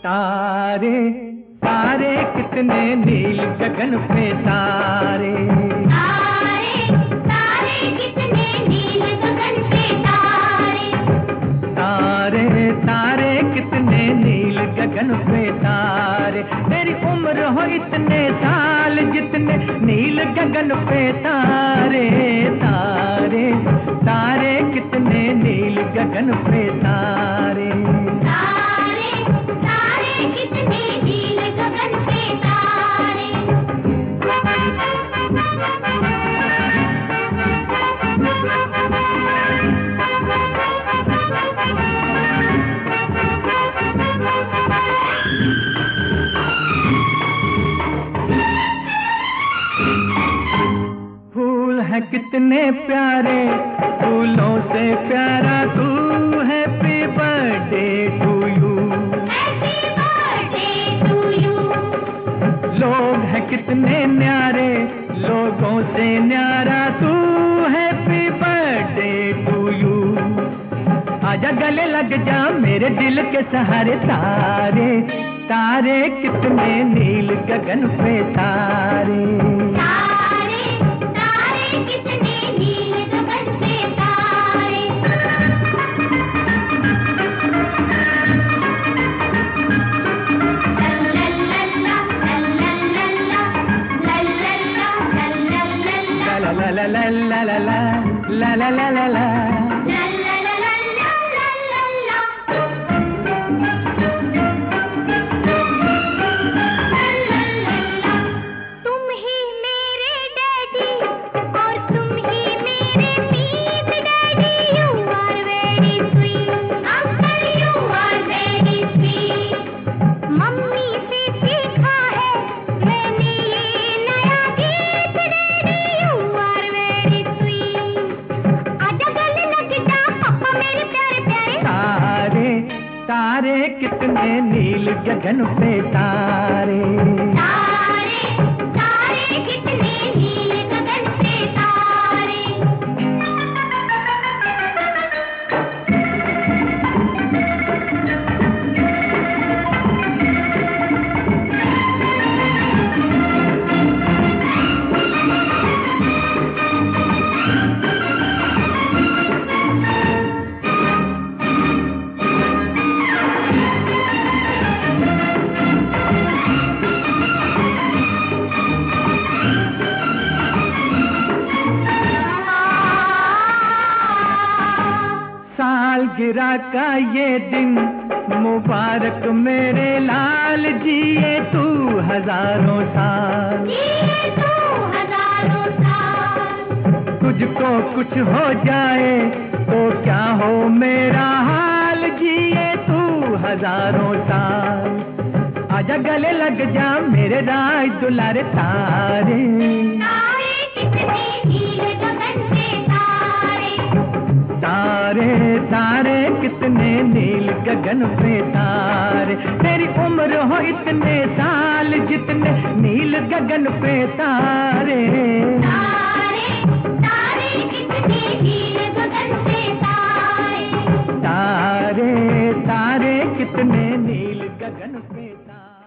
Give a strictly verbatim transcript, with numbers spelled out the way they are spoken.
तारे तारे कितने नील गगन पे तारे, तारे तारे कितने नील गगन पे तारे, तारे तारे कितने नील गगन पे तारे। तेरी उम्र हो इतने साल जितने नील गगन पे तारे, तारे तारे कितने नील गगन पे तारे, तारे तारे कितने नील गगन पे तारे। फूल है कितने प्यारे, फूलों से प्यारा तू, happy birthday to you, happy birthday to you. लोग हैं कितने न्यारे, लोगों से न्यारा तू, हैप्पी बर्थडे टू यू। आजा गले लग जा मेरे दिल के सहारे, तारे तारे कितने नील गगन पे तारे, तारे तारे कितने नील गगन पे तारे। लल्लल्ला लल्लल्ला लल्लल्ला लल्लल्ला ला ला ला ला ला ला ला ला ला ला ला। तुम ही मेरे डैडी और तुम ही मेरे मीत daddy, you are very sweet uncle, you are very sweet. Mummy से सीखा है मैंने ये नया गीत daddy, you are very sweet. आजा गले लग जा पापा मेरे प्यारे प्यारे। तारे तारे कितने नील गगन पे तारे, तारे तारे कितने नील गगन पे तारे। सालगिरह का ये दिन मुबारक मेरे लाल, जिए तू हजारों साल, जिए तू हजारों साल। तुझको कुछ हो जाए तो क्या हो मेरा हाल, जिए तू हजारों साल। आजा गले लग जा मेरे राज दुलारे, तारे तारे कितने नील गगन पे तारे, तारे तारे कितने नील गगन पे तारे। तेरी उम्र हो इतने साल जितने नील गगन पे तारे, तारे तारे कितने नील गगन पे तारे। तारे तारे कितने नील गगन पे तारे।